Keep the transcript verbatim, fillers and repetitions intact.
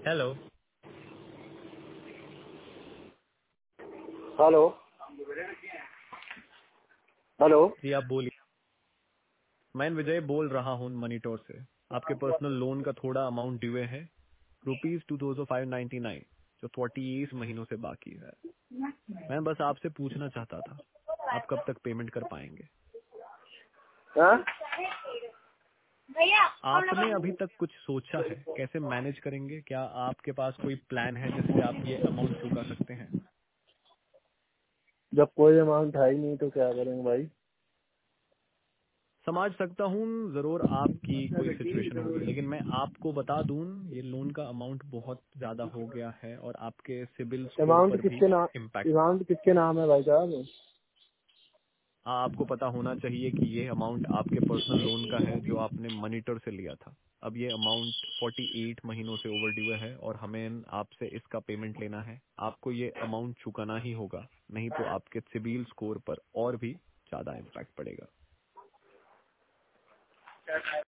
Hello. Hello hello. जी आप बोलिए। मैं विजय बोल रहा हूँ मनीटोर से। आपके पर्सनल लोन का थोड़ा अमाउंट ड्यू है, rupees two thousand five ninety nine, जो फोर्टी एट महीनों से बाकी है। मैं बस आपसे पूछना चाहता था, आप कब तक पेमेंट कर पाएंगे? हाँ? आपने अभी तक कुछ सोचा है कैसे मैनेज करेंगे? क्या आपके पास कोई प्लान है जिससे आप ये अमाउंट चुका सकते हैं? जब कोई अमाउंट है ही नहीं तो क्या करेंगे भाई? समझ सकता हूँ जरूर आपकी कोई सिचुएशन होगी, लेकिन मैं आपको बता दूं ये लोन का अमाउंट बहुत ज्यादा हो गया है और आपके सिबिल स्कोर अमाउंट पर भी किसके नाम इम्पैक्ट। अमाउंट किसके नाम है भाई साहब? आपको पता होना चाहिए कि ये अमाउंट आपके पर्सनल लोन का है जो आपने मनीटर से लिया था। अब ये अमाउंट फोर्टी एट महीनों से ओवर ड्यू है और हमें आपसे इसका पेमेंट लेना है। आपको ये अमाउंट चुकाना ही होगा, नहीं तो आपके सिबिल स्कोर पर और भी ज्यादा इम्पैक्ट पड़ेगा।